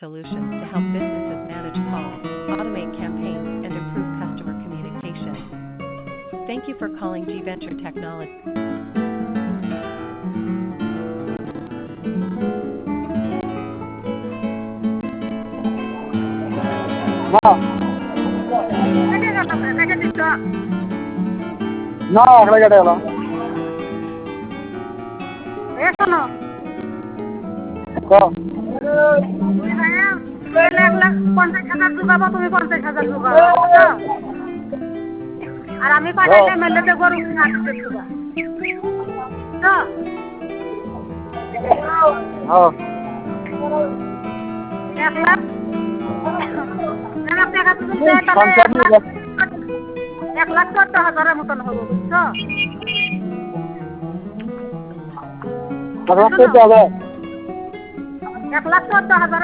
solutions to help businesses manage calls, automate campaigns, and improve customer communication. Thank you for calling G Venture Technology. না আগে কেটে গেল শোনো লাখ 50,000 ঢুকাবো, তুমি 50,000 ঢুকাবো আর আমি পাঠাইলে মেলেতে গরু কিনা ঢুকা 1,00,000 টাকা তুমি দেয় তাহলে 1,14,000 মতন হবো বুঝছো? 1,14,000